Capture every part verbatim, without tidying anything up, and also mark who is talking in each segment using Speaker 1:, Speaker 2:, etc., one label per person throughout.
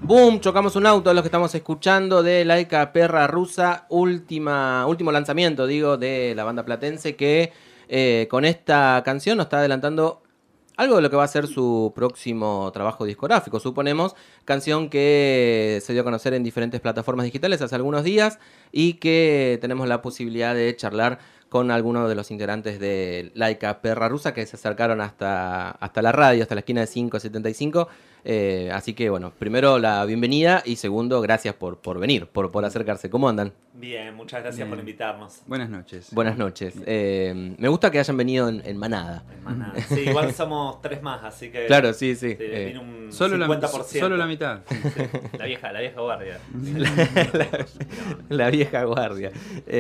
Speaker 1: Boom, chocamos un auto, los que estamos escuchando de Laika Perra Rusa, última, último lanzamiento, digo, de la banda platense que eh, con esta canción nos está adelantando algo de lo que va a ser su próximo trabajo discográfico, suponemos, canción que se dio a conocer en diferentes plataformas digitales hace algunos días y que tenemos la posibilidad de charlar con algunos de los integrantes de Laika Perra Rusa que se acercaron hasta, hasta la radio, hasta la esquina de cinco setenta y cinco. Eh, así que, bueno, primero la bienvenida y segundo, gracias por, por venir, por, por acercarse. ¿Cómo andan?
Speaker 2: Bien, muchas gracias
Speaker 3: Bien.
Speaker 2: por invitarnos.
Speaker 3: Buenas noches.
Speaker 1: Buenas noches. Eh, me gusta que hayan venido en, en manada.
Speaker 2: En manada. Sí, igual somos tres más, así que...
Speaker 1: Claro, sí, sí.
Speaker 2: sí,
Speaker 1: Eh,
Speaker 2: viene un
Speaker 3: Solo la,
Speaker 2: cincuenta por ciento.
Speaker 3: solo la mitad.
Speaker 2: Sí, la vieja, la vieja guardia.
Speaker 1: la, la- la vieja guardia.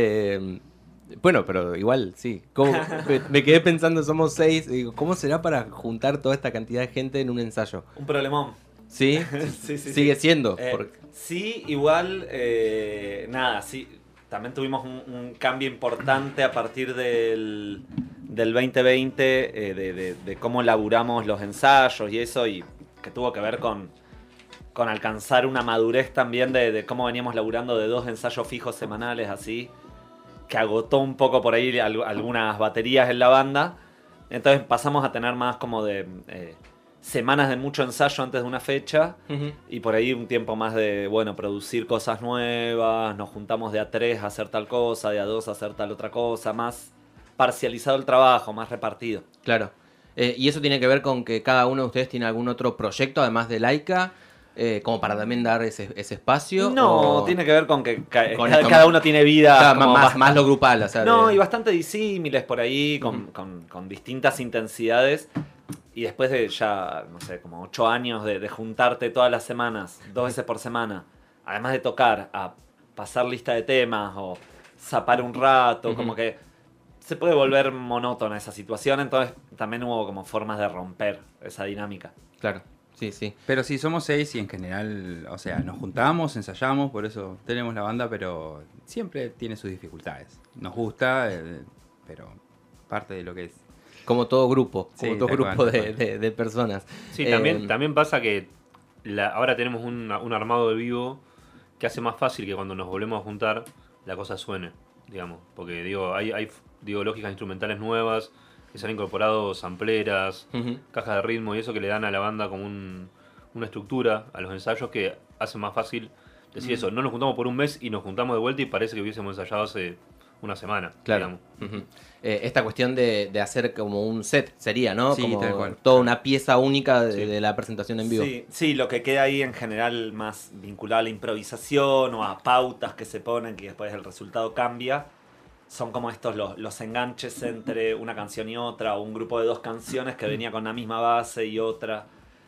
Speaker 1: Eh, bueno, pero igual, sí. ¿Cómo- me, me quedé pensando, somos seis. Y digo, ¿cómo será para juntar toda esta cantidad de gente en un ensayo?
Speaker 2: Un problemón.
Speaker 1: ¿Sí?
Speaker 2: Sí, sí,
Speaker 1: Sigue
Speaker 2: sí.
Speaker 1: siendo.
Speaker 2: Eh,
Speaker 1: porque-
Speaker 2: Sí, igual, eh, nada, sí. También tuvimos un, un cambio importante a partir del, del veinte veinte, eh, de, de- de cómo laburamos los ensayos y eso, y que tuvo que ver con, con alcanzar una madurez también de, de cómo veníamos laburando de dos ensayos fijos semanales, así, que agotó un poco por ahí al- algunas baterías en la banda. Entonces pasamos a tener más como de... eh, semanas de mucho ensayo antes de una fecha
Speaker 1: Ujú.
Speaker 2: y por ahí un tiempo más de, bueno, producir cosas nuevas, nos juntamos de a tres a hacer tal cosa, de a dos a hacer tal otra cosa, más parcializado el trabajo, más repartido.
Speaker 1: Claro. Eh, y eso tiene que ver con que cada uno de ustedes tiene algún otro proyecto, además de Laika, eh, como para también dar ese, ese espacio.
Speaker 2: No,
Speaker 1: o-
Speaker 2: tiene que ver con que ca-
Speaker 1: Con-
Speaker 2: cada,
Speaker 1: con-
Speaker 2: cada uno tiene vida
Speaker 1: Claro,
Speaker 2: como
Speaker 1: más,
Speaker 2: bast-
Speaker 1: más lo grupal, o sea,
Speaker 2: No,
Speaker 1: de-
Speaker 2: y bastante disímiles por ahí, con,
Speaker 1: Ujú.
Speaker 2: con- con distintas intensidades. Y después de ya, no sé, como ocho años de, de juntarte todas las semanas, dos veces por semana, además de tocar, a pasar lista de temas o zapar un rato,
Speaker 1: Ujú.
Speaker 2: como que se puede volver monótona esa situación. Entonces también hubo como formas de romper esa dinámica.
Speaker 1: Claro, sí, sí.
Speaker 3: Pero sí, somos seis y en general, o sea, nos juntamos, ensayamos, por eso tenemos la banda, pero siempre tiene sus dificultades. Nos gusta, eh, pero parte de lo que es.
Speaker 1: Como todo grupo,
Speaker 3: Sí,
Speaker 1: como todo
Speaker 3: tal
Speaker 1: grupo
Speaker 3: cual,
Speaker 1: de,
Speaker 3: tal cual.
Speaker 1: de- de personas.
Speaker 4: Sí,
Speaker 1: Eh,
Speaker 4: también, también pasa que la- ahora tenemos un, un armado de vivo que hace más fácil que cuando nos volvemos a juntar la cosa suene, digamos. Porque digo, hay, hay digo, lógicas instrumentales nuevas que se han incorporado sampleras,
Speaker 1: Ujú.
Speaker 4: cajas de ritmo y eso que le dan a la banda como un- una estructura a los ensayos que hace más fácil decir eso. No nos juntamos por un mes y nos juntamos de vuelta y parece que hubiésemos ensayado hace una semana,
Speaker 1: Claro.
Speaker 4: digamos.
Speaker 1: Ujú. Eh, esta cuestión de, de hacer como un set sería, ¿no?
Speaker 3: Sí,
Speaker 1: como
Speaker 3: tal cual.
Speaker 1: toda una pieza única de,
Speaker 4: Sí.
Speaker 1: de la presentación en vivo.
Speaker 2: Sí, sí, lo que queda ahí en general más vinculado a la improvisación o a pautas que se ponen, que después el resultado cambia, son como estos los, los enganches entre una canción y otra, o un grupo de dos canciones que venía con la misma base y otra.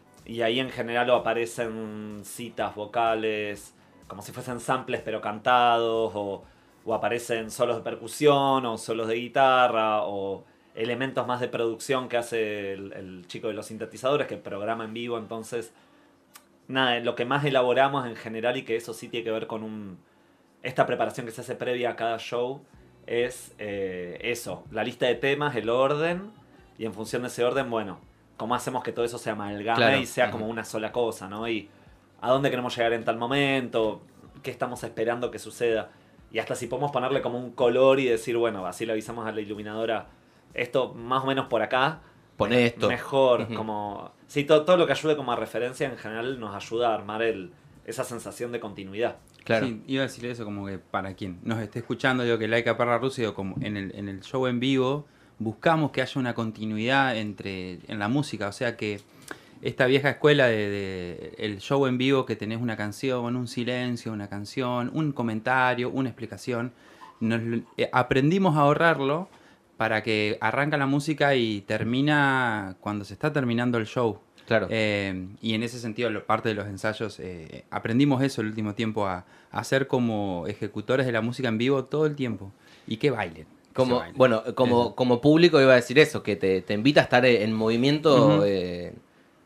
Speaker 2: Y ahí en general o aparecen citas vocales, como si fuesen samples pero cantados, o, o aparecen solos de percusión, o solos de guitarra, o elementos más de producción que hace el, el chico de los sintetizadores, que programa en vivo. Entonces, nada, lo que más elaboramos en general, y que eso sí tiene que ver con un esta preparación que se hace previa a cada show, es eh, eso, la lista de temas, el orden, y en función de ese orden, bueno, cómo hacemos que todo eso se amalgame
Speaker 1: Claro.
Speaker 2: y sea
Speaker 1: Ujú.
Speaker 2: como una sola cosa, ¿no? Y a dónde queremos llegar en tal momento, qué estamos esperando que suceda. Y hasta si podemos ponerle como un color y decir, bueno, así le avisamos a la iluminadora, esto más o menos por acá,
Speaker 1: Poné esto.
Speaker 2: mejor,
Speaker 1: Ujú.
Speaker 2: como... Sí, todo, todo lo que ayude como a referencia en general nos ayuda a armar el, esa sensación de continuidad.
Speaker 1: Claro.
Speaker 3: Sí, iba a decir eso como que para quien nos esté escuchando, digo que Laika Perra Rusa, digo, como en el, en el show en vivo, buscamos que haya una continuidad entre en la música, o sea que esta vieja escuela de, de el show en vivo, que tenés una canción, un silencio, una canción, un comentario, una explicación, nos, eh, aprendimos a ahorrarlo para que arranca la música y termina cuando se está terminando el show.
Speaker 1: Claro.
Speaker 3: Eh, y en ese sentido, lo- parte de los ensayos, eh, aprendimos eso el último tiempo, a, a ser como ejecutores de la música en vivo todo el tiempo. Y que bailen. que
Speaker 1: Como,
Speaker 3: se bailen.
Speaker 1: bueno, como,
Speaker 3: Eso.
Speaker 1: como público iba a decir eso, que te, te invita a estar en movimiento
Speaker 3: Ujú.
Speaker 1: eh,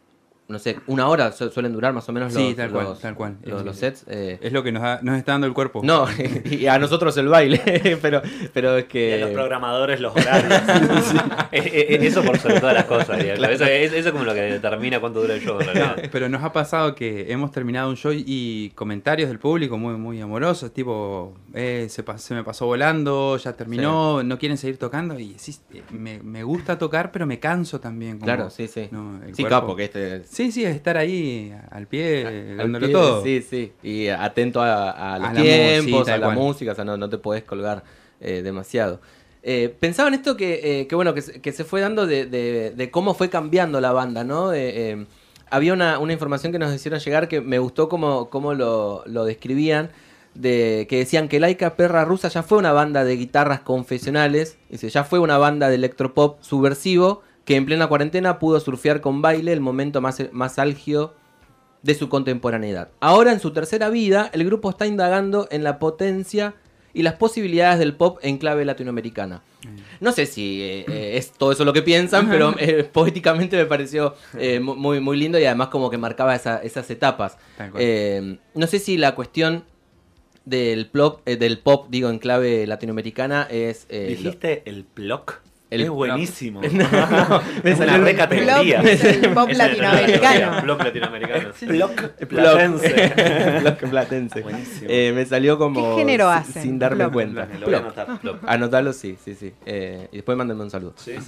Speaker 1: no sé, una hora su- suelen durar más o menos los,
Speaker 3: Sí, tal cual,
Speaker 1: los,
Speaker 3: tal cual.
Speaker 1: los,
Speaker 3: Es-
Speaker 1: los sets. eh.
Speaker 3: Es lo que nos, da- nos está dando el cuerpo.
Speaker 1: No, y a nosotros el baile, pero, pero es
Speaker 2: Y
Speaker 1: que...
Speaker 2: a los programadores los horarios.
Speaker 4: Eh, eh, eso por sobre todas las cosas, digamos. Eso, eso es como lo que determina cuánto dura el show, en realidad.
Speaker 3: Pero nos ha pasado que hemos terminado un show y comentarios del público muy, muy amorosos, tipo, eh, se, pas- se me pasó volando, ya terminó, no quieren seguir tocando. Y sí, eh, me, me gusta tocar, pero me canso también. como,
Speaker 1: Claro, sí, sí.
Speaker 3: no, el
Speaker 1: Sí,
Speaker 3: cuerpo-
Speaker 1: capo, que este...
Speaker 3: Sí, sí, es estar ahí al pie,
Speaker 1: al
Speaker 3: dándolo
Speaker 1: pie,
Speaker 3: todo.
Speaker 1: Sí, sí. Y atento a, a los
Speaker 3: A la mu-
Speaker 1: tiempos,
Speaker 3: sí, tal
Speaker 1: a la
Speaker 3: cual.
Speaker 1: música, o sea, no, no te podés colgar eh, demasiado. Eh, pensaba en esto que, eh, que bueno, que, se- que se fue dando de, de- de cómo fue cambiando la banda, ¿no? Eh, eh, había una, una información que nos hicieron llegar que me gustó cómo, cómo lo, lo describían, de que decían que Laika Perra Rusa ya fue una banda de guitarras confesionales, dice, ya fue una banda de electropop subversivo que en plena cuarentena pudo surfear con baile el momento más, más álgido de su contemporaneidad. Ahora, en su tercera vida, el grupo está indagando en la potencia y las posibilidades del pop en clave latinoamericana. No sé si eh, eh, es todo eso lo que piensan, pero eh, poéticamente me pareció eh, mu- muy, muy lindo y además como que marcaba esa- esas etapas.
Speaker 3: Tal cual.
Speaker 1: Eh, no sé si la cuestión del pop, eh, del pop, digo, en clave latinoamericana es... eh, lo-
Speaker 2: ¿Dijiste el block?
Speaker 1: El
Speaker 2: es
Speaker 1: block.
Speaker 2: buenísimo.
Speaker 1: No, no, me
Speaker 2: Es
Speaker 1: salió
Speaker 2: una
Speaker 1: el-
Speaker 2: recategoría.
Speaker 5: Block, el pop
Speaker 4: Esa es la categoría,
Speaker 5: latinoamericano.
Speaker 4: Block latinoamericano.
Speaker 2: Block
Speaker 1: Block.
Speaker 2: platense.
Speaker 1: Block platense.
Speaker 2: Buenísimo.
Speaker 1: Eh, me salió como...
Speaker 5: ¿Qué género
Speaker 1: si-
Speaker 5: hacen?
Speaker 1: Sin darme
Speaker 5: Block.
Speaker 1: cuenta.
Speaker 2: Lo voy a
Speaker 1: Block.
Speaker 2: anotar.
Speaker 4: Block.
Speaker 1: Anotalo, sí, sí, sí. Eh, y después mándenme un saludo.
Speaker 2: Sí, sí.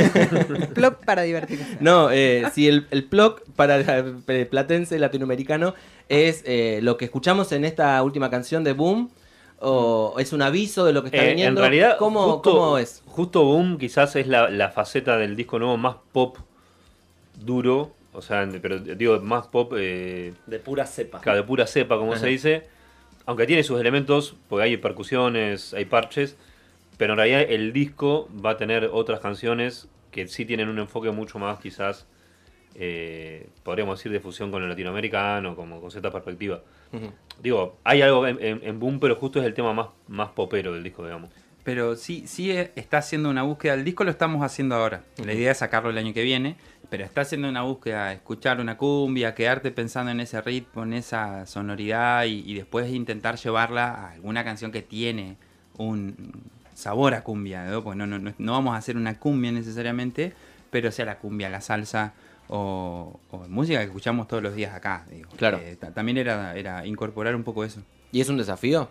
Speaker 5: Plop para divertirse.
Speaker 1: No, eh, si el, el plug para el eh, platense latinoamericano es eh, lo que escuchamos en esta última canción de Boom, o es un aviso de lo que está
Speaker 4: Eh,
Speaker 1: viniendo.
Speaker 4: en realidad,
Speaker 1: ¿Cómo,
Speaker 4: justo,
Speaker 1: cómo es?
Speaker 4: Justo Boom quizás es la, la faceta del disco nuevo más pop duro, o sea, pero digo, más pop eh,
Speaker 2: De pura cepa.
Speaker 4: de pura cepa, como
Speaker 1: Ajá.
Speaker 4: se dice, aunque tiene sus elementos, porque hay percusiones, hay parches, pero en realidad el disco va a tener otras canciones que sí tienen un enfoque mucho más quizás, eh, podríamos decir, de fusión con el latinoamericano, como con cierta perspectiva.
Speaker 1: Ujú.
Speaker 4: Digo, hay algo en, en- en Boom, pero justo es el tema más, más popero del disco, digamos.
Speaker 3: Pero sí, sí eh, está haciendo una búsqueda. El disco lo estamos haciendo ahora. La idea es sacarlo el año que viene. Pero está haciendo una búsqueda, escuchar una cumbia, quedarte pensando en ese ritmo, en esa sonoridad y, y después intentar llevarla a alguna canción que tiene un sabor a cumbia, ¿no? Pues no, no, no, no vamos a hacer una cumbia necesariamente, pero sea la cumbia, la salsa o, o música que escuchamos todos los días acá. Digo.
Speaker 1: Claro.
Speaker 3: Eh, ta- también era, era incorporar un poco eso.
Speaker 1: ¿Y es un desafío?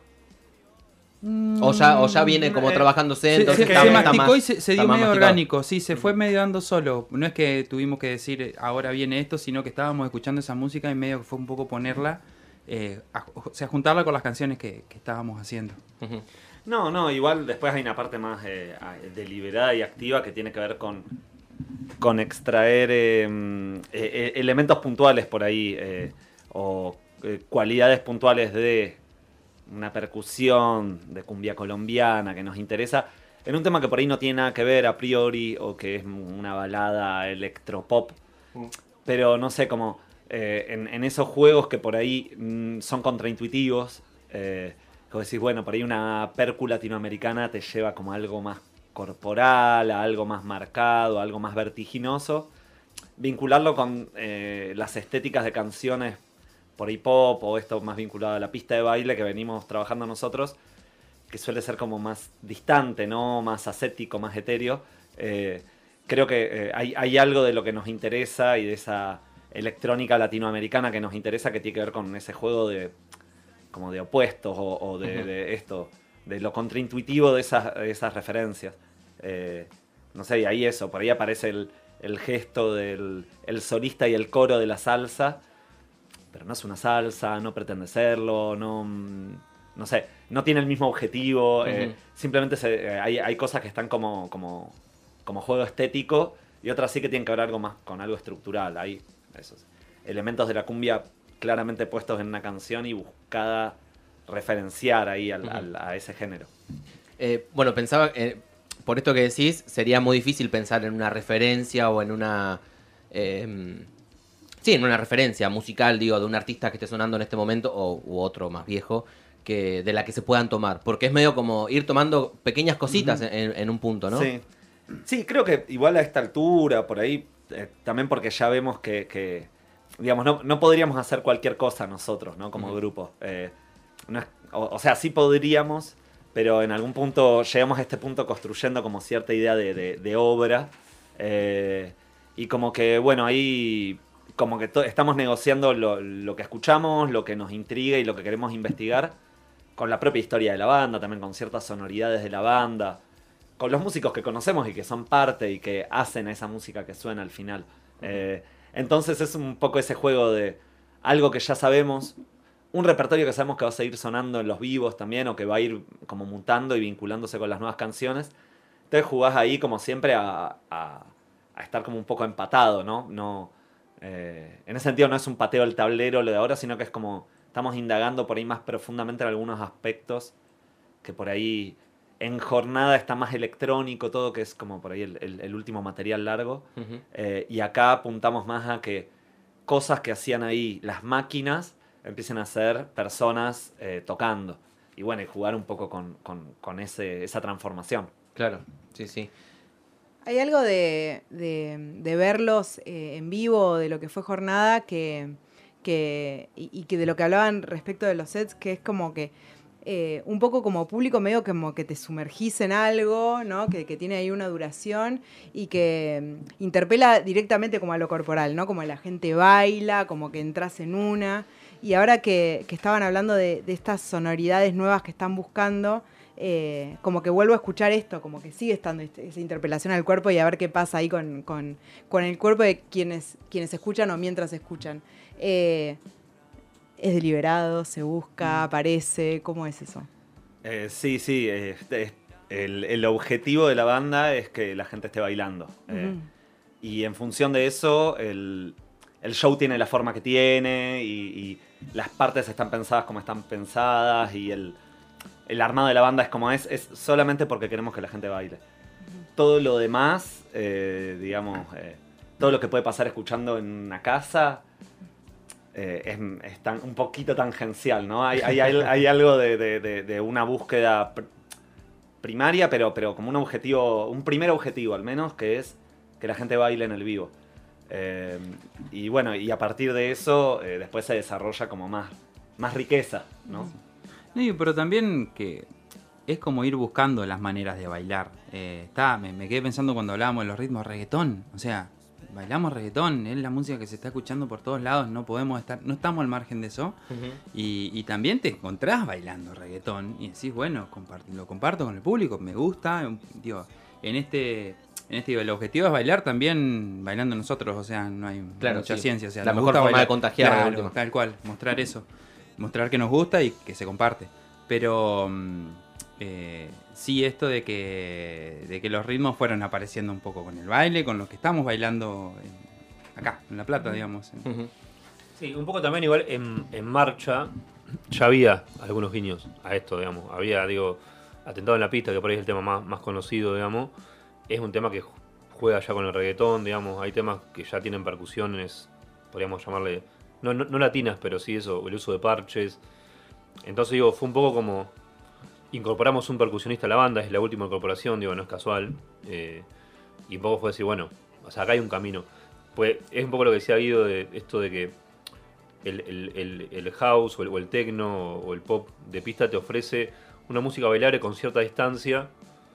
Speaker 1: O ya, o ya viene como
Speaker 2: Eh,
Speaker 1: trabajándose,
Speaker 3: Se,
Speaker 1: entonces
Speaker 3: se-
Speaker 1: está,
Speaker 3: se
Speaker 1: está
Speaker 3: masticó
Speaker 1: más-
Speaker 3: y se, se
Speaker 1: está
Speaker 3: dio
Speaker 1: más
Speaker 3: medio
Speaker 1: masticado.
Speaker 3: orgánico, sí, se fue medio dando solo. No es que tuvimos que decir eh, ahora viene esto, sino que estábamos escuchando esa música y medio que fue un poco ponerla, eh, a- o sea, juntarla con las canciones que, que estábamos haciendo.
Speaker 1: Ujú.
Speaker 2: No, no, igual después hay una parte más eh, ah, deliberada y activa que tiene que ver con, con extraer eh, mm, eh, eh, elementos puntuales por ahí eh, o eh, cualidades puntuales de una percusión de cumbia colombiana que nos interesa en un tema que por ahí no tiene nada que ver a priori o que es una balada electropop, pero no sé, como eh, en, en esos juegos que por ahí mm, son contraintuitivos, eh, como decís, bueno, por ahí una percu latinoamericana te lleva como a algo más corporal, a algo más marcado, a algo más vertiginoso. Vincularlo con eh, las estéticas de canciones por hip hop o esto más vinculado a la pista de baile que venimos trabajando nosotros, que suele ser como más distante, ¿no? Más ascético, más etéreo. Eh, creo que eh, hay, hay algo de lo que nos interesa y de esa electrónica latinoamericana que nos interesa que tiene que ver con ese juego de como de opuestos o, o de,
Speaker 1: Ujú.
Speaker 2: de esto, de lo contraintuitivo de esas, de esas referencias. Eh, no sé, y ahí eso, por ahí aparece el, el gesto del el solista y el coro de la salsa, pero no es una salsa, no pretende serlo, no, mm, no sé, no tiene el mismo objetivo, eh,
Speaker 1: Ujú.
Speaker 2: simplemente se- eh, hay, hay cosas que están como, como, como juego estético y otras sí que tienen que ver algo más con algo estructural. Hay esos elementos de la cumbia claramente puestos en una canción y buscada referenciar ahí al-
Speaker 1: Ujú.
Speaker 2: al- a ese género.
Speaker 1: Eh, bueno, pensaba, eh, por esto que decís, sería muy difícil pensar en una referencia o en una... eh, sí, en una referencia musical, digo, de un artista que esté sonando en este momento o u otro más viejo, que de la que se puedan tomar. Porque es medio como ir tomando pequeñas cositas en, en un punto, ¿no?
Speaker 2: Sí. Sí, creo que igual a esta altura, por ahí, eh, también porque ya vemos que, que digamos, no, no podríamos hacer cualquier cosa nosotros, ¿no? Como
Speaker 1: Ujú.
Speaker 2: grupo. Eh, no es- o, o sea, sí podríamos, pero en algún punto llegamos a este punto construyendo como cierta idea de, de- de obra. eh, y como que, bueno, ahí como que to- estamos negociando lo, lo que escuchamos, lo que nos intriga y lo que queremos investigar con la propia historia de la banda, también con ciertas sonoridades de la banda, con los músicos que conocemos y que son parte y que hacen esa música que suena al final. Eh, entonces es un poco ese juego de algo que ya sabemos, un repertorio que sabemos que va a seguir sonando en los vivos también, o que va a ir como mutando y vinculándose con las nuevas canciones. Entonces jugás ahí como siempre a, a- a estar como un poco empatado, ¿no? No eh, en ese sentido no es un pateo del tablero lo de ahora, sino que es como estamos indagando por ahí más profundamente en algunos aspectos que por ahí en jornada está más electrónico todo, que es como por ahí el, el- el último material largo.
Speaker 1: Ujú.
Speaker 2: Eh, y acá apuntamos más a que cosas que hacían ahí las máquinas empiecen a ser personas eh, tocando. Y bueno, y jugar un poco con, con- con ese, esa transformación.
Speaker 1: Claro, sí, sí.
Speaker 5: Hay algo de, de- de verlos eh, en vivo, de lo que fue jornada, que, que y, y que de lo que hablaban respecto de los sets, que es como que eh, un poco como público medio como que te sumergís en algo, ¿no? Que, que tiene ahí una duración y que mm, interpela directamente como a lo corporal, ¿no? Como la gente baila, como que entras en una. Y ahora que, que estaban hablando de, de estas sonoridades nuevas que están buscando, eh, como que vuelvo a escuchar esto, como que sigue estando este- esa interpelación al cuerpo y a ver qué pasa ahí con, con- con el cuerpo de quienes, quienes escuchan o mientras escuchan. Eh, ¿Es deliberado? ¿Se busca? ¿Aparece? ¿Cómo es eso?
Speaker 2: Eh, sí, sí. eh, es- el, el objetivo de la banda es que la gente esté bailando. Eh,
Speaker 5: Ujú.
Speaker 2: Y en función de eso, el, el show tiene la forma que tiene y, y las partes están pensadas como están pensadas y el, el armado de la banda es como es, es solamente porque queremos que la gente baile. Todo lo demás, eh, digamos, eh, todo lo que puede pasar escuchando en una casa eh, es, es tan- un poquito tangencial, ¿no? Hay, hay, hay- hay algo de, de- de- de una búsqueda pr- primaria, pero, pero como un objetivo, un primer objetivo al menos, que es que la gente baile en el vivo. Eh, y bueno, y a partir de eso, eh, después se desarrolla como más, más riqueza, ¿no?
Speaker 3: No, y- pero también que es como ir buscando las maneras de bailar. Eh, está, me, me quedé pensando cuando hablábamos de los ritmos reggaetón. O sea, bailamos reggaetón, es la música que se está escuchando por todos lados, no podemos estar, no estamos al margen de eso.
Speaker 1: Ujú.
Speaker 3: Y, y también te encontrás bailando reggaetón y decís, bueno, compart- lo comparto con el público, me gusta. Digo, en este, en este el objetivo es bailar también bailando nosotros, o sea, no hay
Speaker 1: Claro,
Speaker 3: mucha
Speaker 1: sí.
Speaker 3: ciencia. O sea,
Speaker 1: La
Speaker 3: nos
Speaker 1: mejor
Speaker 3: gusta
Speaker 1: forma
Speaker 3: bailar.
Speaker 1: de contagiar, de
Speaker 3: Claro,
Speaker 1: última.
Speaker 3: tal cual, mostrar eso. Mostrar que nos gusta y que se comparte. Pero mm, eh, sí, esto de que, de que los ritmos fueron apareciendo un poco con el baile, con lo que estamos bailando en- acá, en La Plata, digamos. en-
Speaker 1: Ujú.
Speaker 4: Sí, un poco también igual en, en marcha ya había algunos guiños a esto, digamos. Había, digo, Atentado en la Pista, que por ahí es el tema más, más conocido, digamos. Es un tema que ju- juega ya con el reggaetón, digamos. Hay temas que ya tienen percusiones, podríamos llamarle, no, no, no latinas, pero sí eso, el uso de parches. Entonces, digo, fue un poco como incorporamos un percusionista a la banda, es la última incorporación, digo, no es casual. eh, y un poco fue decir, bueno, o sea, acá hay un camino. Pues es un poco lo que decía Guido de esto de que el, el- el- el house o el, o el techno o el pop de pista te ofrece una música bailable con cierta distancia.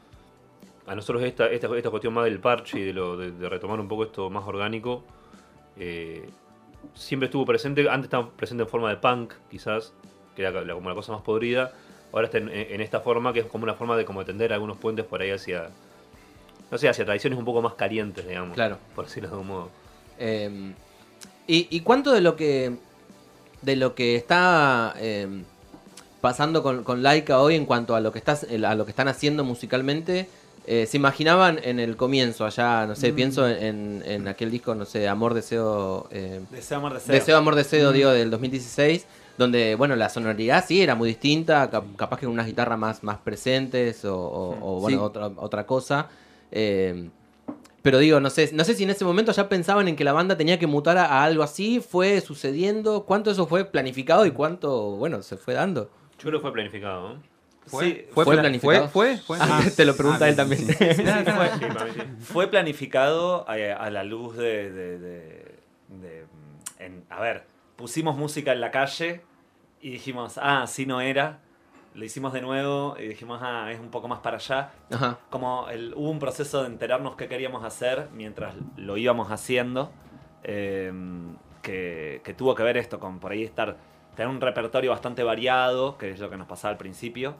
Speaker 4: A nosotros esta, esta, esta cuestión más del parche y de, lo, de, de retomar un poco esto más orgánico, eh, siempre estuvo presente. Antes estaba presente en forma de punk, quizás, que era la- como la cosa más podrida. Ahora está en, en esta forma, que es como una forma de como tender algunos puentes por ahí hacia, no sé, hacia tradiciones un poco más calientes, digamos.
Speaker 1: Claro.
Speaker 4: Por decirlo de algún modo.
Speaker 1: Eh, y, ¿Y cuánto de lo que de lo que está eh, pasando con, con Laika hoy en cuanto a lo que estás a lo que están haciendo musicalmente eh, se imaginaban en el comienzo allá, no sé,
Speaker 5: Mm.
Speaker 1: pienso en, en aquel disco, no sé, Amor, Deseo, eh,
Speaker 2: Deseo, amor, deseo.
Speaker 1: Deseo, Amor, Deseo, digo, del dos mil dieciséis, donde, bueno, la sonoridad sí era muy distinta, cap- capaz que con unas guitarras más, más presentes o, o- o, bueno,
Speaker 3: Sí.
Speaker 1: otra, otra cosa. Eh, pero digo, no sé, no sé si en ese momento ya pensaban en que la banda tenía que mutar a, a algo así, fue sucediendo, cuánto eso fue planificado y cuánto, bueno, se fue dando.
Speaker 4: Yo creo que fue planificado, ¿no?
Speaker 2: Sí,
Speaker 1: ¿Fue
Speaker 3: pla-
Speaker 1: planificado?
Speaker 3: ¿Fue? ¿Fue?
Speaker 1: Ah, te lo pregunta él también.
Speaker 3: sí.
Speaker 2: Sí, sí, fue,
Speaker 4: Sí, para mí sí.
Speaker 2: fue planificado a, a la luz de, de- de- de, mm, en, a ver, pusimos música en la calle y dijimos, ah, así no era. Lo hicimos de nuevo y dijimos, ah, es un poco más para allá.
Speaker 1: Ajá.
Speaker 2: Como el, hubo un proceso de enterarnos qué queríamos hacer mientras lo íbamos haciendo, eh, que, que tuvo que ver esto con por ahí estar, tener un repertorio bastante variado, que es lo que nos pasaba al principio,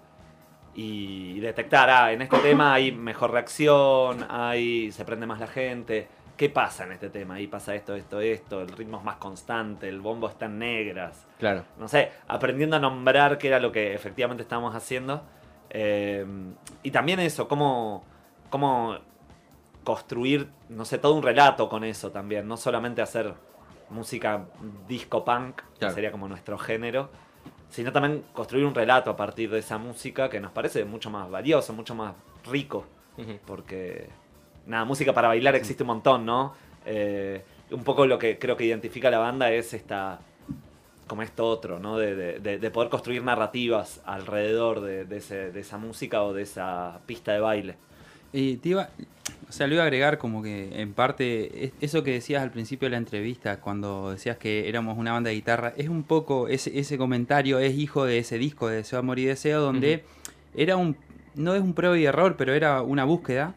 Speaker 2: y detectar, ah, en este tema hay mejor reacción, hay, se prende más la gente. ¿Qué pasa en este tema? Ahí pasa esto, esto, esto, el ritmo es más constante, el bombo está en negras.
Speaker 1: Claro.
Speaker 2: No sé, aprendiendo a nombrar qué era lo que efectivamente estábamos haciendo. Eh, y también eso, cómo, cómo construir, no sé, todo un relato con eso también. No solamente hacer música disco punk,
Speaker 1: Claro.
Speaker 2: que sería como nuestro género, sino también construir un relato a partir de esa música que nos parece mucho más valioso, mucho más rico.
Speaker 1: Ujú.
Speaker 2: Porque, nada, música para bailar existe un montón, ¿no? Eh, un poco lo que creo que identifica a la banda es esta, como esto otro, ¿no? De, de- de- de poder construir narrativas alrededor de, de ese- de esa música o de esa pista de baile.
Speaker 3: Y te iba, o sea, lo iba a agregar como que en parte es- eso que decías al principio de la entrevista, cuando decías que éramos una banda de guitarra, es un poco, ese, ese comentario es hijo de ese disco de Deseo, Amor y Deseo, donde era un, no es un prueba y error, pero era una búsqueda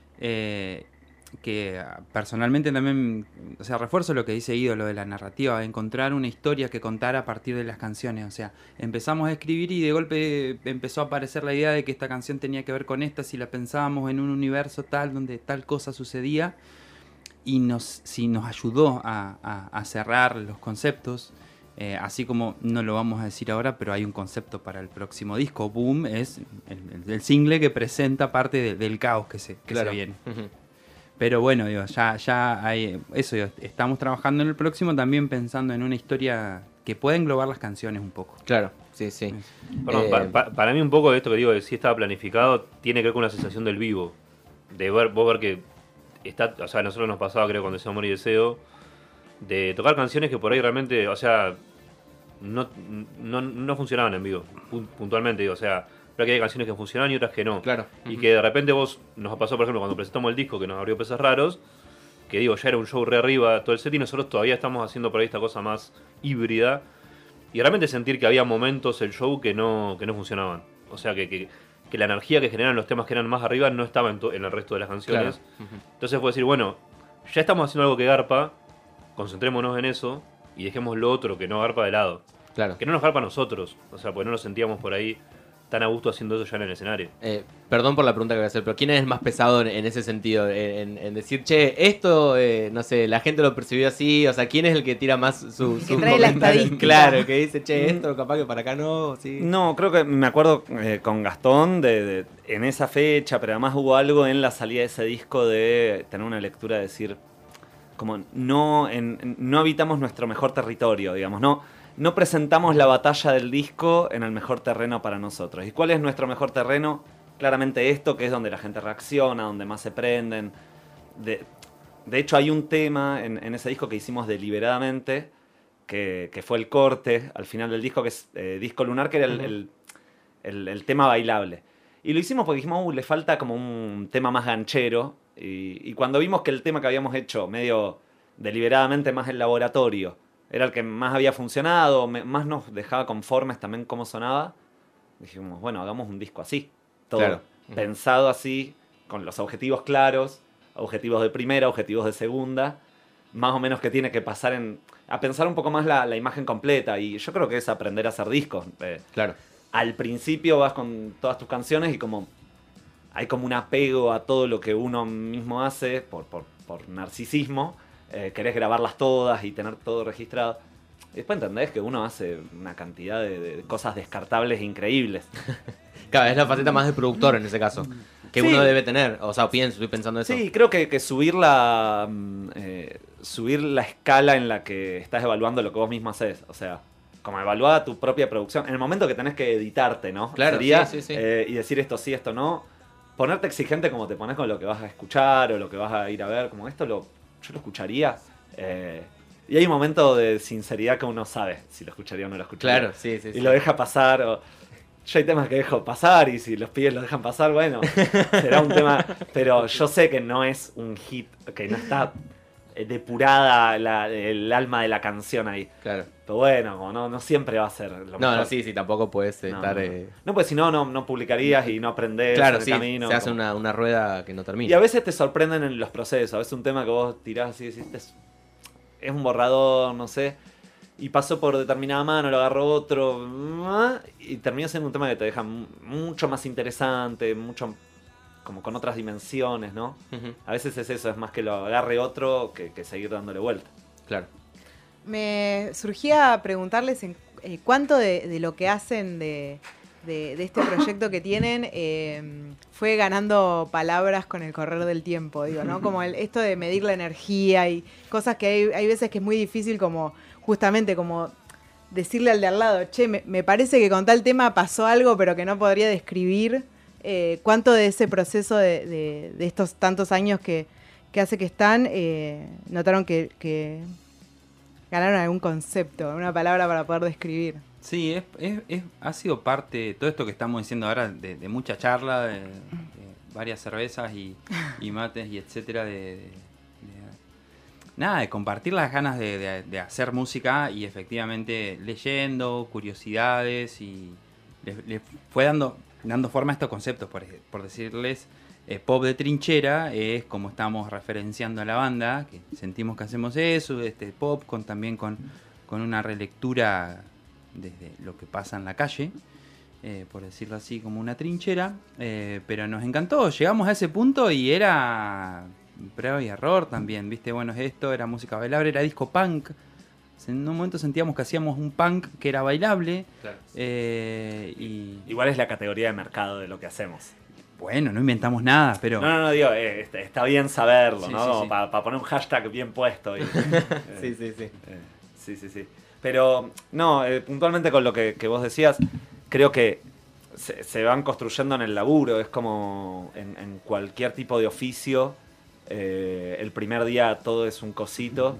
Speaker 3: eh, que personalmente también, o sea, refuerzo lo que dice Guido, lo de la narrativa, de encontrar una historia que contar a partir de las canciones. O sea, empezamos a escribir y de golpe empezó a aparecer la idea de que esta canción tenía que ver con esta, si la pensábamos en un universo tal, donde tal cosa sucedía, y nos, si nos ayudó a, a- a cerrar los conceptos. Eh, así como no lo vamos a decir ahora, pero hay un concepto para el próximo disco. Boom es el, el- el single que presenta parte de- del caos que se, que
Speaker 1: Claro.
Speaker 3: se viene.
Speaker 1: Ujú.
Speaker 3: Pero bueno, digo, ya, ya hay eso, digo, estamos trabajando en el próximo también pensando en una historia que pueda englobar las canciones un poco.
Speaker 1: Claro, sí, sí.
Speaker 4: Perdón,
Speaker 1: Eh,
Speaker 4: pa- pa- para mí un poco de esto que digo de si estaba planificado tiene que ver con la sensación del vivo. De ver, vos ver que está, o sea, a nosotros nos pasaba creo con Deseo, Amor y Deseo, de tocar canciones que por ahí realmente, o sea, no, no, no funcionaban en vivo, pun- puntualmente, digo, o sea, pero que hay canciones que funcionaban y otras que no.
Speaker 1: Claro.
Speaker 4: Y que de repente vos, nos pasó por ejemplo cuando presentamos el disco que nos abrió Peces Raros, que digo, ya era un show re arriba todo el set y nosotros todavía estamos haciendo por ahí esta cosa más híbrida. Y realmente sentir que había momentos el show que no, que no funcionaban. O sea, que, que, que la energía que generan los temas que eran más arriba no estaba en, to- en el resto de las canciones.
Speaker 1: Claro. Ujú.
Speaker 4: Entonces fue decir, bueno, ya estamos haciendo algo que garpa, concentrémonos en eso y dejemos lo otro que no garpa de lado.
Speaker 1: Claro.
Speaker 4: Que no nos garpa a nosotros. O sea, porque no nos sentíamos por ahí tan a gusto haciendo eso ya en el escenario.
Speaker 1: Eh, perdón por la pregunta que voy a hacer, pero ¿quién es el más pesado en, en ese sentido? En, en decir, che, esto, eh, no sé, la gente lo percibió así, o sea, ¿quién es el que tira más su,
Speaker 5: Que
Speaker 1: sus
Speaker 5: trae la
Speaker 1: comentarios?
Speaker 5: estadística.
Speaker 1: Claro, que dice, che, esto capaz que para acá no, sí.
Speaker 2: No, creo que me acuerdo eh, con Gastón de, de- en esa fecha, pero además hubo algo en la salida de ese disco de tener una lectura de decir, como no, en- no habitamos nuestro mejor territorio, digamos, no, no presentamos la batalla del disco en el mejor terreno para nosotros. ¿Y cuál es nuestro mejor terreno? Claramente esto, que es donde la gente reacciona, donde más se prenden. De, de hecho, hay un tema en, en ese disco que hicimos deliberadamente, que, que fue el corte al final del disco, que es eh, Disco Lunar, que era el,
Speaker 1: Ujú.
Speaker 2: el- el- el tema bailable. Y lo hicimos porque dijimos, uh, le falta como un tema más ganchero. Y, y cuando vimos que el tema que habíamos hecho, medio deliberadamente más el laboratorio, era el que más había funcionado, me- más nos dejaba conformes también cómo sonaba, dijimos, bueno, hagamos un disco así. Todo
Speaker 1: Claro. Ujú.
Speaker 2: pensado así, con los objetivos claros, objetivos de primera, objetivos de segunda, más o menos que tiene que pasar en... a pensar un poco más la, la imagen completa. Y yo creo que es aprender a hacer discos. Eh,
Speaker 1: Claro.
Speaker 2: al principio vas con todas tus canciones y como hay como un apego a todo lo que uno mismo hace por, por, por narcisismo. Eh, querés grabarlas todas y tener todo registrado. Y después entendés que uno hace una cantidad de, de cosas descartables increíbles.
Speaker 1: Claro, es la faceta más de productor en ese caso. Que
Speaker 2: Sí.
Speaker 1: uno debe tener. O sea, pienso, estoy pensando eso.
Speaker 2: Sí, creo que, que subir la mm, eh, subir la escala en la que estás evaluando lo que vos mismo haces. O sea, como evaluar tu propia producción. En el momento que tenés que editarte, ¿no?
Speaker 1: Claro,
Speaker 2: Sería,
Speaker 1: sí, sí, sí.
Speaker 2: eh, y decir esto sí, esto no. Ponerte exigente como te pones con lo que vas a escuchar o lo que vas a ir a ver. Como esto lo, yo lo escucharía. Eh, y hay un momento de sinceridad que uno sabe si lo escucharía o no lo escucharía.
Speaker 1: Claro, sí, sí.
Speaker 2: Y
Speaker 1: sí.
Speaker 2: lo deja pasar. O, yo hay temas que dejo pasar y si los pibes lo dejan pasar, bueno, será un tema. Pero yo sé que no es un hit, que no está eh, depurada la, el alma de la canción ahí.
Speaker 1: Claro.
Speaker 2: Pero bueno, como no, no siempre va a ser lo mejor.
Speaker 1: No, no, sí, sí, tampoco puedes
Speaker 2: No,
Speaker 1: estar...
Speaker 2: no,
Speaker 1: eh,
Speaker 2: no, pues si no, no, no publicarías y no aprendés
Speaker 1: Claro,
Speaker 2: en el
Speaker 1: sí,
Speaker 2: camino.
Speaker 1: se hace
Speaker 2: como-
Speaker 1: una, una rueda que no termina.
Speaker 2: Y a veces te sorprenden en los procesos. A veces un tema que vos tirás así y decís, es, es un borrador, no sé. Y pasó por determinada mano, lo agarró otro. Y termina siendo un tema que te deja mu- mucho más interesante, mucho como con otras dimensiones, ¿no?
Speaker 1: Ujú,
Speaker 2: A veces es eso, es más que lo agarre otro que, que seguir dándole vuelta.
Speaker 1: claro.
Speaker 5: Me surgía preguntarles en, eh, cuánto de, de lo que hacen de, de- de este proyecto que tienen eh, fue ganando palabras con el correr del tiempo, digo, ¿no? Como el- esto de medir la energía y cosas que hay, hay veces que es muy difícil como, justamente como decirle al de al lado, che, me, me parece que con tal tema pasó algo pero que no podría describir. Eh, ¿Cuánto de ese proceso de, de- de estos tantos años que, que hace que están, eh, notaron que... que ganaron algún concepto, una palabra para poder describir?
Speaker 3: Sí, es, es- es- ha sido parte, todo esto que estamos diciendo ahora, de, de mucha charla, de, de varias cervezas y, y mates y etcétera, de, de- de- nada, de compartir las ganas de, de- de hacer música y efectivamente leyendo, curiosidades y le, le fue dando, dando forma a estos conceptos, por, ej- por decirles, eh, pop de trinchera es como estamos referenciando a la banda, que sentimos que hacemos eso, este pop con también con, con una relectura desde lo que pasa en la calle, eh, por decirlo así, como una trinchera, eh, pero nos encantó, llegamos a ese punto y era prueba y error también, viste, bueno, esto era música bailable, era disco punk, en un momento sentíamos que hacíamos un punk que era bailable,
Speaker 1: Claro.
Speaker 3: eh, y
Speaker 2: Igual es la categoría de mercado de lo que hacemos.
Speaker 3: bueno, no inventamos nada, pero...
Speaker 2: No, no, no, digo, eh, está, está bien saberlo,
Speaker 3: Sí,
Speaker 2: ¿no?
Speaker 3: sí,
Speaker 2: Como
Speaker 3: sí.
Speaker 2: Para poner un hashtag bien puesto. Y, eh,
Speaker 1: Sí, sí, sí.
Speaker 2: eh, sí, sí, sí. Pero, no, eh, puntualmente con lo que, que vos decías, creo que se, se van construyendo en el laburo. Es como en, en cualquier tipo de oficio. eh, el primer día todo es un cosito.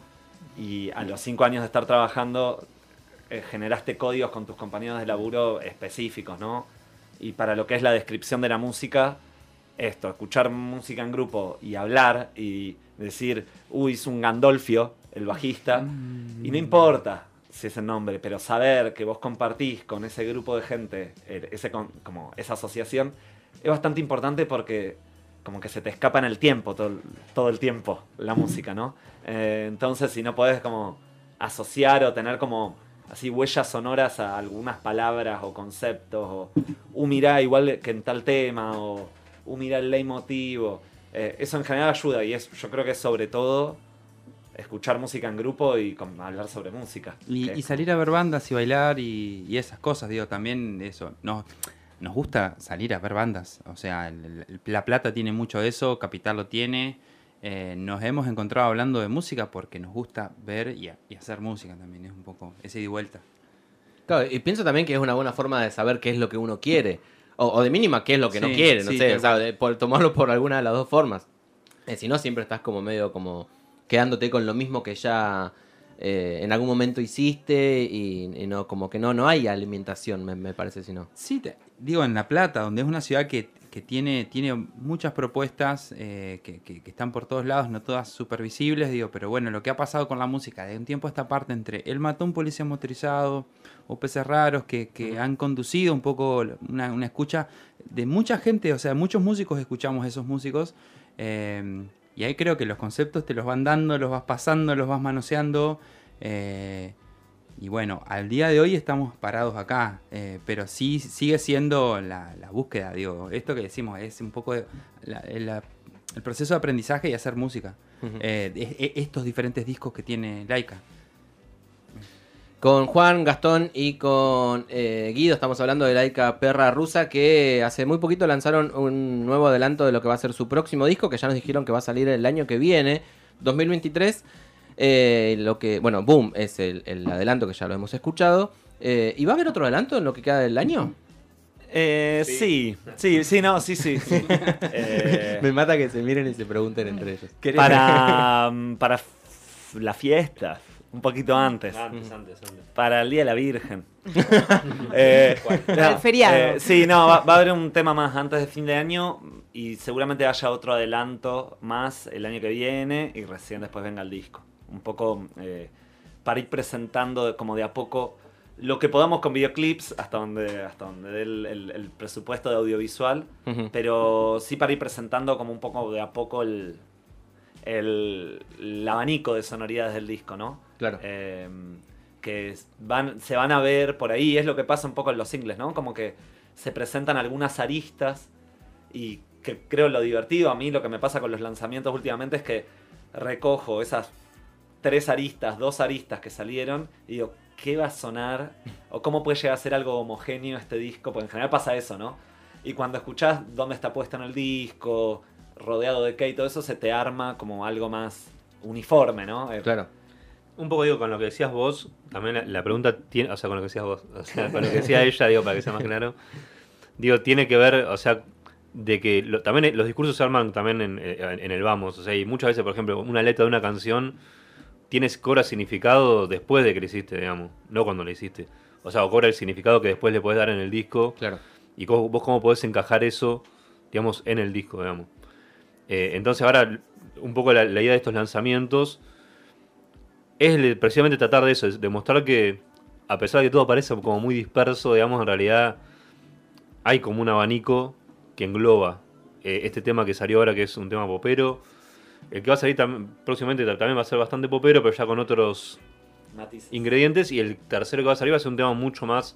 Speaker 2: Y a los cinco años de estar trabajando, eh, generaste códigos con tus compañeros de laburo específicos, ¿no? Y para lo que es la descripción de la música, esto, escuchar música en grupo y hablar y decir, uy, es un Gandolfio, el bajista, y no importa si es el nombre, pero saber que vos compartís con ese grupo de gente, eh, ese, con- como esa asociación, es bastante importante porque como que se te escapa en el tiempo, todo, el- todo el tiempo, la música, ¿no? Eh, entonces, si no podés como asociar o tener como así huellas sonoras a algunas palabras o conceptos, o uh, mirá, igual que en tal tema, o uh, mirá el leitmotiv, o, eh, eso en general ayuda, y es, yo creo que es sobre todo escuchar música en grupo y con- hablar sobre música.
Speaker 3: Y,
Speaker 2: que
Speaker 3: y
Speaker 2: es
Speaker 3: salir a ver bandas y bailar y, y esas cosas, digo, también eso. Nos, nos gusta salir a ver bandas. O sea, el- el- La Plata tiene mucho de eso, Capital lo tiene. Eh, nos hemos encontrado hablando de música porque nos gusta ver y, a- y hacer música también. Es un poco ese ida y vuelta.
Speaker 1: Claro, y pienso también que es una buena forma de saber qué es lo que uno quiere. O, o de mínima qué es lo que no
Speaker 3: Sí,
Speaker 1: quiere, no
Speaker 3: sí,
Speaker 1: sé,
Speaker 3: tal
Speaker 1: o sea, de- por tomarlo por alguna de las dos formas. Eh, si no, siempre estás como medio como quedándote con lo mismo que ya eh, en algún momento hiciste y, y no, como que no, no hay alimentación, me, me parece, si no.
Speaker 3: Sí, te- digo, en La Plata, donde es una ciudad que, que tiene, tiene muchas propuestas eh, que, que- que están por todos lados, no todas súper visibles, digo, pero bueno, lo que ha pasado con la música de un tiempo a esta parte entre El Matón Policía Motorizado o Peces Raros, que, que han conducido un poco una, una escucha de mucha gente, o sea, muchos músicos escuchamos esos músicos, eh, y ahí creo que los conceptos te los van dando, los vas pasando, los vas manoseando, eh, y bueno, al día de hoy estamos parados acá, eh, pero sí sigue siendo la, la búsqueda, digo, esto que decimos es un poco de la- la- el proceso de aprendizaje y hacer música.
Speaker 1: Ujú.
Speaker 3: Eh, es- es- estos diferentes discos que tiene Laika.
Speaker 1: Con Juan, Gastón y con eh, Guido estamos hablando de Laika Perra Rusa, que hace muy poquito lanzaron un nuevo adelanto de lo que va a ser su próximo disco, que ya nos dijeron que va a salir el año que viene, dos mil veintitrés. Eh, lo que, bueno, Boom es el, el adelanto que ya lo hemos escuchado. Eh, ¿Y va a haber otro adelanto en lo que queda del año?
Speaker 2: Eh, sí. sí, sí, no, sí, sí. sí. Eh,
Speaker 1: Me mata que se miren y se pregunten entre ellos.
Speaker 2: para, mm, para f- la fiesta, un poquito antes.
Speaker 4: Antes, antes, antes.
Speaker 2: Para el Día de la Virgen. eh,
Speaker 5: Para el feriado.
Speaker 2: eh, sí, no, va, va a haber un tema más antes de fin de año y seguramente haya otro adelanto más el año que viene y recién después venga el disco. Un poco eh, para ir presentando como de a poco lo que podamos con videoclips hasta donde hasta donde dé el, el, el presupuesto de audiovisual,
Speaker 1: Ujú.
Speaker 2: pero sí para ir presentando como un poco de a poco el, el, el abanico de sonoridades del disco, ¿no?
Speaker 1: Claro.
Speaker 2: Eh, que van, se van a ver por ahí, es lo que pasa un poco en los singles, ¿no? Como que se presentan algunas aristas y que creo lo divertido a mí, lo que me pasa con los lanzamientos últimamente es que recojo esas tres aristas, dos aristas que salieron y digo, ¿qué va a sonar? ¿O cómo puede llegar a ser algo homogéneo este disco? Porque en general pasa eso, ¿no? Y cuando escuchás dónde está puesto en el disco, rodeado de qué y todo eso, se te arma como algo más uniforme, ¿no? Eh,
Speaker 1: Claro.
Speaker 4: Un poco digo, con lo que decías vos, también la, la pregunta tiene, o sea, con lo que decías vos, o sea, con lo que decía ella, digo, para que sea más claro, digo, tiene que ver, o sea, de que lo- también los discursos se arman también en, en- en el vamos, o sea, y muchas veces, por ejemplo, una letra de una canción tienes cobra significado después de que la hiciste, digamos, no cuando la hiciste. O sea, o cobra el significado que después le podés dar en el disco.
Speaker 1: Claro.
Speaker 4: Y cómo- vos cómo podés encajar eso, digamos, en el disco, digamos. Eh, entonces ahora, un poco la, la idea de estos lanzamientos es el- precisamente tratar de eso, es demostrar que a pesar de que todo parece como muy disperso, digamos, en realidad hay como un abanico que engloba eh, este tema que salió ahora, que es un tema popero. El que va a salir tam- próximamente ta- también va a ser bastante popero, pero ya con otros
Speaker 2: matices.
Speaker 4: ingredientes. Y el tercero que va a salir va a ser un tema mucho más,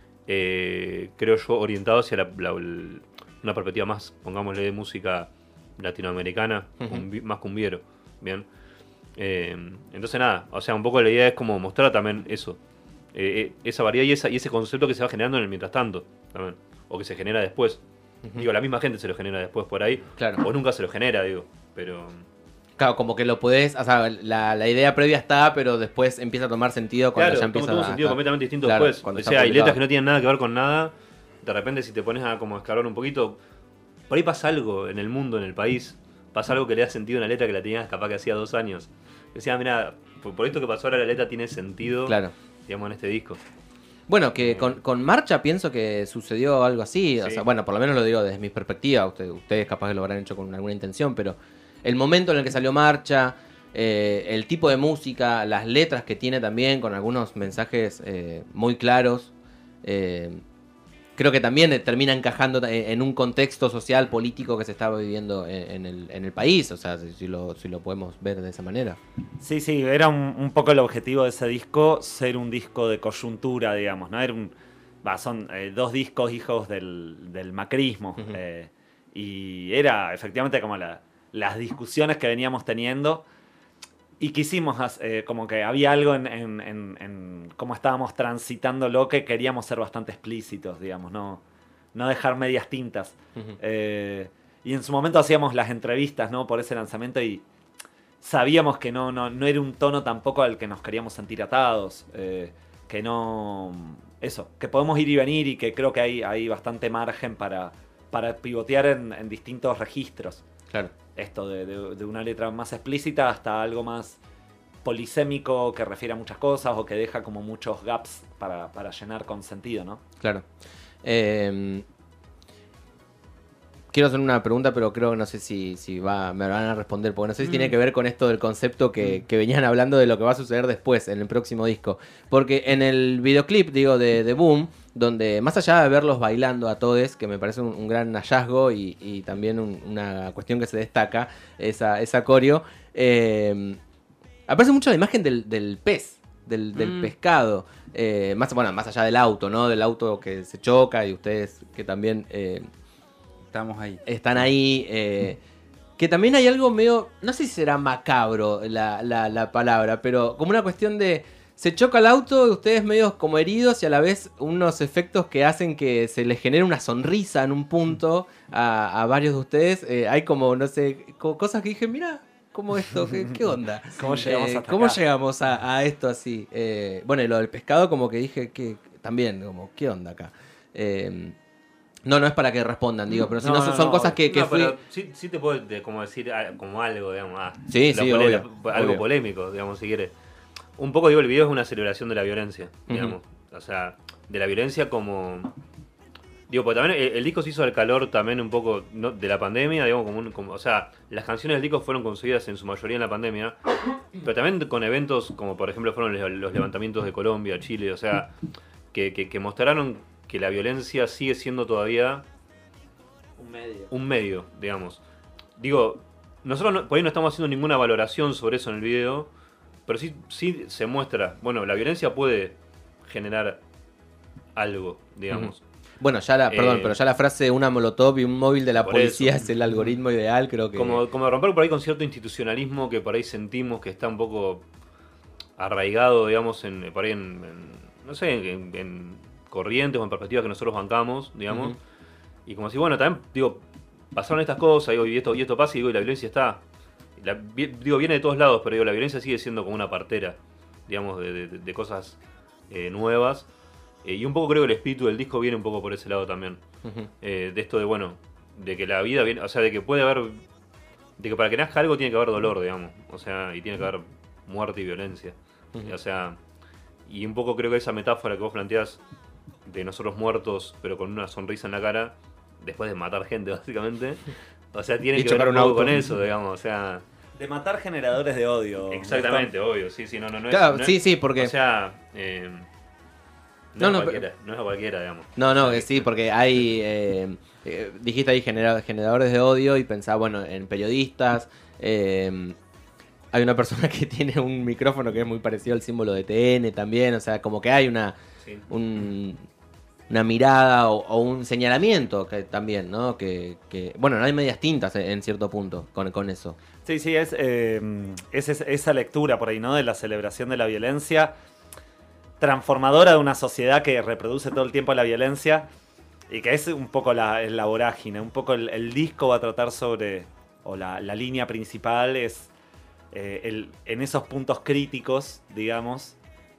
Speaker 4: eh, creo yo, orientado hacia la- la- el- una perspectiva más, pongámosle, de música latinoamericana,
Speaker 1: Ujú.
Speaker 4: cumbi- más cumbiero. Bien. Eh, entonces nada, o sea, un poco la idea es como mostrar también eso. eh, eh, esa variedad y, esa, y ese concepto que se va generando en el mientras tanto también. O que se genera después.
Speaker 1: Ujú.
Speaker 4: Digo, la misma gente se lo genera después por ahí.
Speaker 1: Claro.
Speaker 4: O nunca se lo genera, digo. Pero.
Speaker 1: Claro, como que lo podés, o sea, la, la idea previa está, pero después empieza a tomar sentido cuando
Speaker 4: Claro,
Speaker 1: ya
Speaker 4: como
Speaker 1: empieza
Speaker 4: tuvo un
Speaker 1: a-
Speaker 4: sentido
Speaker 1: a-
Speaker 4: completamente distinto
Speaker 1: claro,
Speaker 4: después.
Speaker 1: cuando
Speaker 4: O
Speaker 1: está
Speaker 4: sea, hay
Speaker 1: publicado.
Speaker 4: letras que no tienen nada que ver con nada. De repente, si te pones a como escalar un poquito, por ahí pasa algo en el mundo, en el país. Pasa algo que le da sentido a una letra que la tenías capaz que hacía dos años. Decía, mira, por, por esto que pasó ahora la letra tiene sentido,
Speaker 1: Claro.
Speaker 4: digamos, en este disco.
Speaker 1: Bueno, que con, con Marcha pienso que sucedió algo así. O
Speaker 4: Sí.
Speaker 1: sea, bueno, por lo menos lo digo desde mi perspectiva. Ustedes, ustedes capaz que lo habrán hecho con alguna intención, pero el momento en el que salió Marcha, eh, el tipo de música, las letras que tiene también, con algunos mensajes eh, muy claros, eh, creo que también eh, termina encajando en, en un contexto social, político que se estaba viviendo en, en el, en el país. O sea, si, si lo, si lo podemos ver de esa manera.
Speaker 2: Sí, sí, era un, un poco el objetivo de ese disco, ser un disco de coyuntura, digamos, ¿no? Era un, va, son eh, dos discos hijos del, del macrismo.
Speaker 1: Ujú.
Speaker 2: eh, y era efectivamente como la- las discusiones que veníamos teniendo. Y quisimos, hac- eh, como que había algo en, en, en- en cómo estábamos transitando lo que queríamos ser bastante explícitos, digamos, no, no dejar medias tintas.
Speaker 1: Ujú.
Speaker 2: Eh, y en su momento hacíamos las entrevistas, ¿no? Por ese lanzamiento y sabíamos que no, no, no era un tono tampoco al que nos queríamos sentir atados. eh, que no... Eso, que podemos ir y venir y que creo que hay, hay bastante margen para, para pivotear en, en distintos registros.
Speaker 1: Claro.
Speaker 2: Esto de, de- de una letra más explícita hasta algo más polisémico que refiere a muchas cosas o que deja como muchos gaps para, para llenar con sentido, ¿no?
Speaker 1: Claro. Eh, quiero hacer una pregunta, pero creo que no sé si, si va, me van a responder, porque no sé si tiene que ver con esto del concepto que, que venían hablando de lo que va a suceder después, en el próximo disco. Porque en el videoclip, digo, de, de Boom, donde más allá de verlos bailando a todos, que me parece un, un gran hallazgo y, y también un- una cuestión que se destaca, esa, esa coreo, eh, aparece mucho la imagen del, del pez, del, del
Speaker 3: Mm.
Speaker 1: pescado. Eh, más, bueno, más allá del auto, ¿no? Del auto que se choca y ustedes que también eh,
Speaker 3: Estamos ahí.
Speaker 1: están ahí. eh, que también hay algo medio, no sé si será macabro la, la, la palabra, pero como una cuestión de... Se choca el auto, ustedes medio como heridos y a la vez unos efectos que hacen que se les genere una sonrisa en un punto a, a varios de ustedes. Eh, hay como, no sé, co- cosas que dije, mira, ¿cómo esto? ¿Qué, qué onda?
Speaker 2: ¿Cómo llegamos
Speaker 1: Eh,
Speaker 2: hasta
Speaker 1: ¿Cómo
Speaker 2: acá?
Speaker 1: llegamos a, a esto así? Eh, bueno, y lo del pescado como que dije que también, como, ¿qué onda acá? Eh, no, no es para que respondan, digo, pero si no,
Speaker 2: No,
Speaker 1: son,
Speaker 2: no,
Speaker 1: son
Speaker 2: no.
Speaker 1: cosas que, que
Speaker 4: No,
Speaker 1: fui...
Speaker 4: pero sí, sí te puedo de- como decir ah, como algo, digamos. ah,
Speaker 1: Sí,
Speaker 4: la
Speaker 1: sí,
Speaker 4: pole-
Speaker 1: obvio,
Speaker 4: la- algo
Speaker 1: obvio.
Speaker 4: polémico, digamos, si quieres. un poco digo, el video es una celebración de la violencia, digamos. Uh-huh. O sea, de la violencia como... Digo, porque también el, el disco se hizo al calor también un poco, ¿no?, de la pandemia, digamos, como, un, como o sea, las canciones del disco fueron conseguidas en su mayoría en la pandemia, pero también con eventos como por ejemplo fueron los, los levantamientos de Colombia, Chile, o sea, que, que, que mostraron que la violencia sigue siendo todavía
Speaker 1: un medio,
Speaker 4: un medio, digamos. Digo, nosotros no, por ahí no estamos haciendo ninguna valoración sobre eso en el video, pero sí, sí se muestra, bueno, la violencia puede generar algo, digamos.
Speaker 1: Uh-huh. Bueno, ya la, perdón,
Speaker 4: eh,
Speaker 1: pero ya la frase una molotov y un móvil de la policía
Speaker 4: eso.
Speaker 1: es el algoritmo ideal, creo que...
Speaker 4: Como, como romper por ahí con cierto institucionalismo que por ahí sentimos que está un poco arraigado, digamos, en, por ahí en, en no sé, en, en corrientes o en perspectivas que nosotros bancamos, digamos. Uh-huh. Y como si, bueno, también, digo, pasaron estas cosas, digo, y esto, y esto pasa, y digo, y la violencia está... La, digo, viene de todos lados, pero digo, la violencia sigue siendo como una partera, digamos, de, de, de cosas eh, nuevas. Eh, y un poco creo que el espíritu del disco viene un poco por ese lado también. Uh-huh. Eh, de esto de, bueno, de que la vida viene, o sea, de que puede haber, de que para que nazca algo tiene que haber dolor, digamos. O sea, y tiene que haber muerte y violencia. Uh-huh. O sea, y un poco creo que esa metáfora que vos planteás de nosotros muertos, pero con una sonrisa en la cara, después de matar gente, básicamente. O sea, tiene que ver un poco con eso, digamos, o sea...
Speaker 2: De matar generadores de odio.
Speaker 4: Exactamente, obvio, sí, sí, no, no, no
Speaker 1: claro,
Speaker 4: es... No
Speaker 1: sí,
Speaker 4: es,
Speaker 1: sí, porque...
Speaker 4: O sea... Eh,
Speaker 1: No,
Speaker 4: No,
Speaker 1: no,
Speaker 4: es cualquiera, no es a cualquiera, digamos.
Speaker 1: No, no, que sí, porque hay, eh, eh, dijiste ahí genera, generadores de odio y pensaba, bueno, en periodistas. Eh, hay una persona que tiene un micrófono que es muy parecido al símbolo de T N también, o sea, como que hay una, sí. un, una mirada o, o un señalamiento que también, ¿no? Que, que, bueno, no hay medias tintas en cierto punto con, con eso.
Speaker 2: Sí, sí, es, eh, es, es esa lectura por ahí, ¿no? De la celebración de la violencia transformadora de una sociedad que reproduce todo el tiempo la violencia y que es un poco la, la vorágine, un poco el, el disco va a tratar sobre, o la, la línea principal es eh, el, en esos puntos críticos, digamos,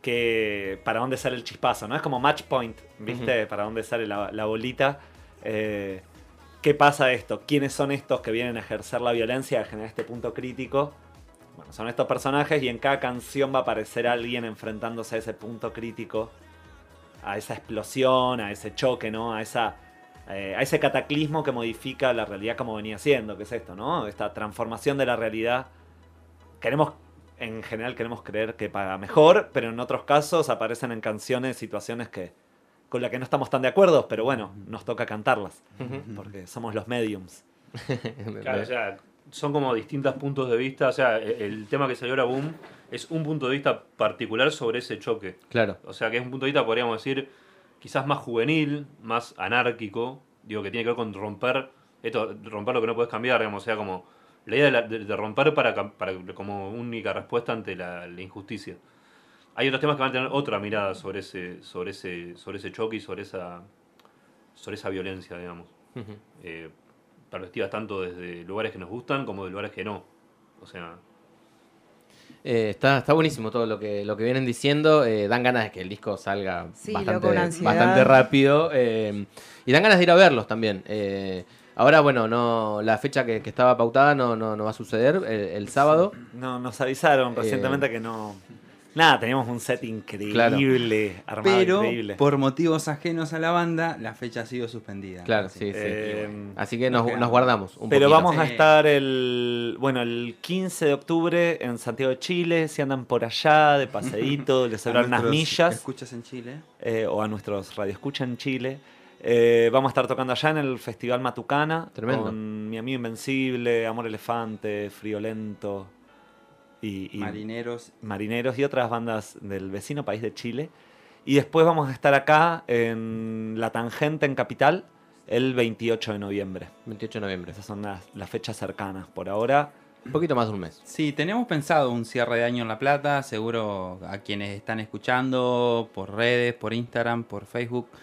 Speaker 2: que para dónde sale el chispazo, ¿no? Es como match point, ¿viste? Uh-huh. Para dónde sale la, la bolita. Eh, ¿Qué pasa esto? ¿Quiénes son estos que vienen a ejercer la violencia, a generar este punto crítico? Bueno, son estos personajes y en cada canción va a aparecer alguien enfrentándose a ese punto crítico, a esa explosión, a ese choque, ¿no? A, esa, eh, a ese cataclismo que modifica la realidad como venía siendo, que es esto, ¿no? Esta transformación de la realidad. Queremos, en general queremos creer que para mejor, pero en otros casos aparecen en canciones situaciones que con las que no estamos tan de acuerdo, pero bueno, nos toca cantarlas, porque somos los mediums.
Speaker 4: Claro, o sea... Son como distintos puntos de vista, o sea, el tema que salió ahora, Boom, es un punto de vista particular sobre ese choque.
Speaker 1: Claro.
Speaker 4: O sea, que es un punto de vista, podríamos decir, quizás más juvenil, más anárquico, digo, que tiene que ver con romper, esto, romper lo que no puedes cambiar, digamos, o sea, como la idea de, la, de, de romper para, para como única respuesta ante la, la injusticia. Hay otros temas que van a tener otra mirada sobre ese, sobre ese, sobre ese choque y sobre esa, sobre esa violencia, digamos. Uh-huh. Eh, perspectivas tanto desde lugares que nos gustan como de lugares que no. O sea...
Speaker 1: Eh, está, está buenísimo todo lo que, lo que vienen diciendo. Eh, dan ganas de que el disco salga
Speaker 5: sí,
Speaker 1: bastante,
Speaker 5: loco,
Speaker 1: bastante rápido. Eh, y dan ganas de ir a verlos también. Eh, ahora, bueno, no la fecha que, que estaba pautada no, no, no va a suceder el, el sábado.
Speaker 2: No, nos avisaron recientemente eh, que no... Nada, teníamos un set increíble, claro. Armado
Speaker 3: pero
Speaker 2: increíble.
Speaker 3: Por motivos ajenos a la banda, la fecha ha sido suspendida.
Speaker 1: Claro, sí, sí.
Speaker 2: Eh,
Speaker 1: bueno. Así que nos, nos guardamos un
Speaker 2: Pero
Speaker 1: poquito.
Speaker 2: vamos a estar el bueno el quince de octubre en Santiago de Chile. Si andan por allá de paseíto, les sobran unas millas.
Speaker 3: ¿Escuchas en Chile?
Speaker 2: Eh, o a nuestros radioescuchas en Chile. Eh, vamos a estar tocando allá en el Festival Matucana.
Speaker 1: Tremendo.
Speaker 2: Con Mi Amigo Invencible, Amor Elefante, Friolento. Y, y
Speaker 3: Marineros.
Speaker 2: Marineros y otras bandas del vecino país de Chile. Y después vamos a estar acá en La Tangente en Capital el veintiocho de noviembre.
Speaker 1: veintiocho de noviembre.
Speaker 2: Esas son las, las fechas cercanas. Por ahora...
Speaker 1: Un poquito más de un mes.
Speaker 3: Sí, tenemos pensado un cierre de año en La Plata. Seguro a quienes están escuchando por redes, por Instagram, por Facebook,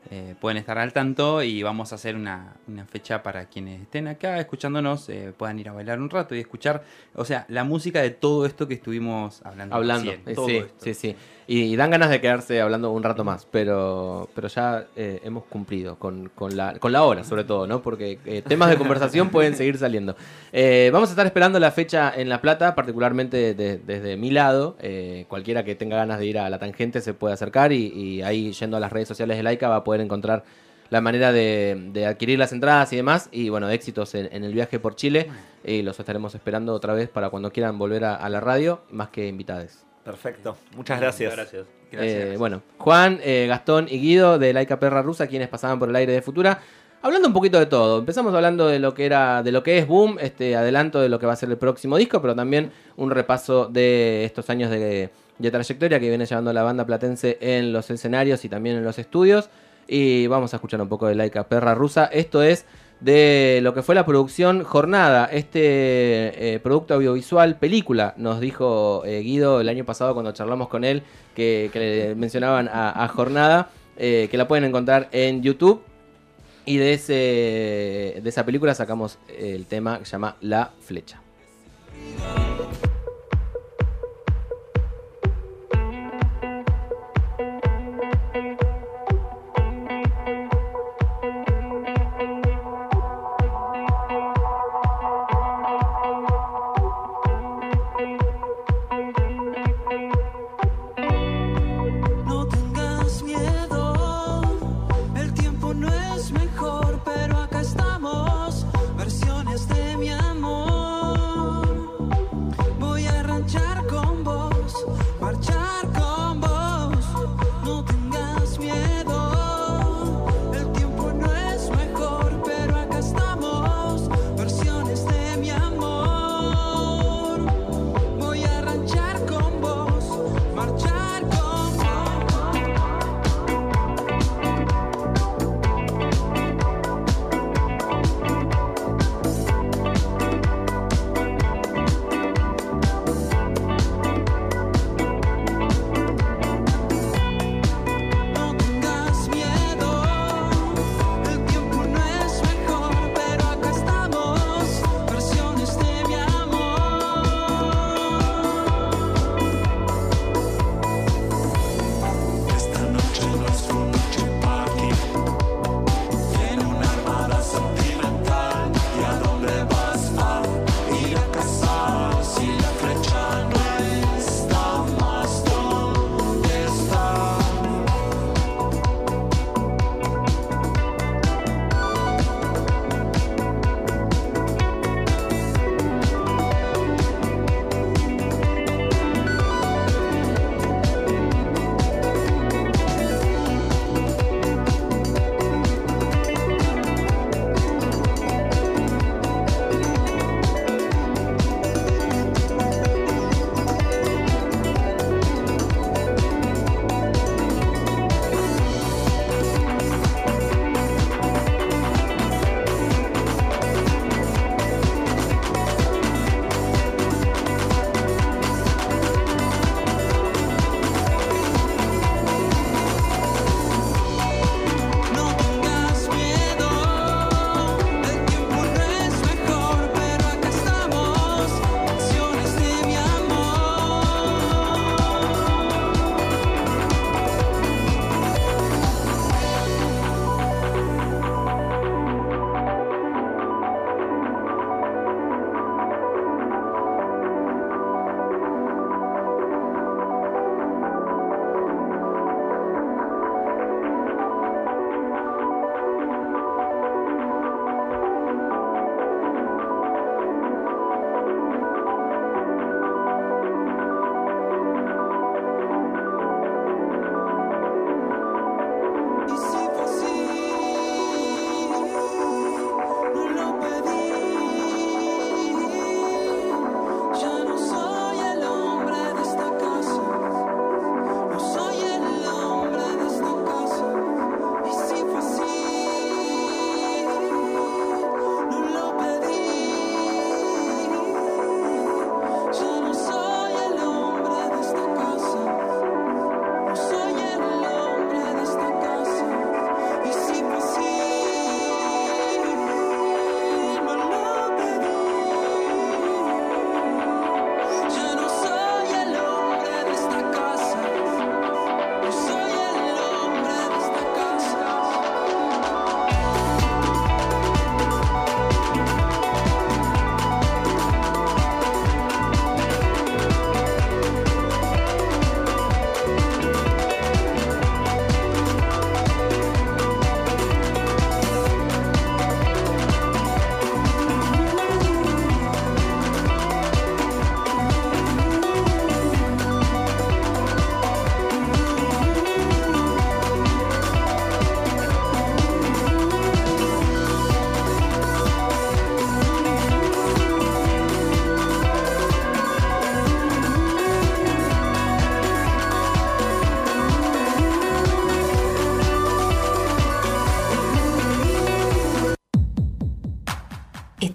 Speaker 3: eh, pueden estar al tanto y vamos a hacer una, una fecha para quienes estén acá escuchándonos, eh, puedan ir a bailar un rato y escuchar, o sea, la música de todo esto que estuvimos hablando.
Speaker 1: Hablando,
Speaker 3: recién,
Speaker 1: eh,
Speaker 3: todo
Speaker 1: sí,
Speaker 3: esto.
Speaker 1: sí, sí. Y, y dan ganas de quedarse hablando un rato más, pero, pero ya eh, hemos cumplido con, con, la, con la hora, sobre todo, ¿no? Porque eh, temas de conversación pueden seguir saliendo. Eh, vamos a estar esperando la fecha en La Plata, particularmente de, desde mi lado. Eh, cualquiera que tenga ganas de ir a La Tangente se puede acercar y, y ahí yendo a las redes sociales de Laika va a poder encontrar la manera de, de adquirir las entradas y demás. Y bueno, éxitos en, en el viaje por Chile. Y los estaremos esperando otra vez para cuando quieran volver a, a la radio, más que invitados.
Speaker 2: Perfecto, muchas gracias.
Speaker 4: Gracias.
Speaker 1: Eh, bueno, Juan, eh, Gastón y Guido de Laika Perra Rusa, quienes pasaban por el aire de Futura, hablando un poquito de todo. Empezamos hablando de lo que era, de lo que es Boom, este adelanto de lo que va a ser el próximo disco, pero también un repaso de estos años de, de trayectoria que viene llevando la banda platense en los escenarios y también en los estudios. Y vamos a escuchar un poco de Laika Perra Rusa. Esto es de lo que fue la producción Jornada, este eh, producto audiovisual, película, nos dijo eh, Guido el año pasado cuando charlamos con él, que, que le mencionaban a, a Jornada, eh, que la pueden encontrar en YouTube. Y de, ese, de esa película sacamos el tema que se llama La Flecha.
Speaker 6: Versiones de mi amor.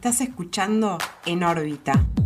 Speaker 6: Estás escuchando En órbita.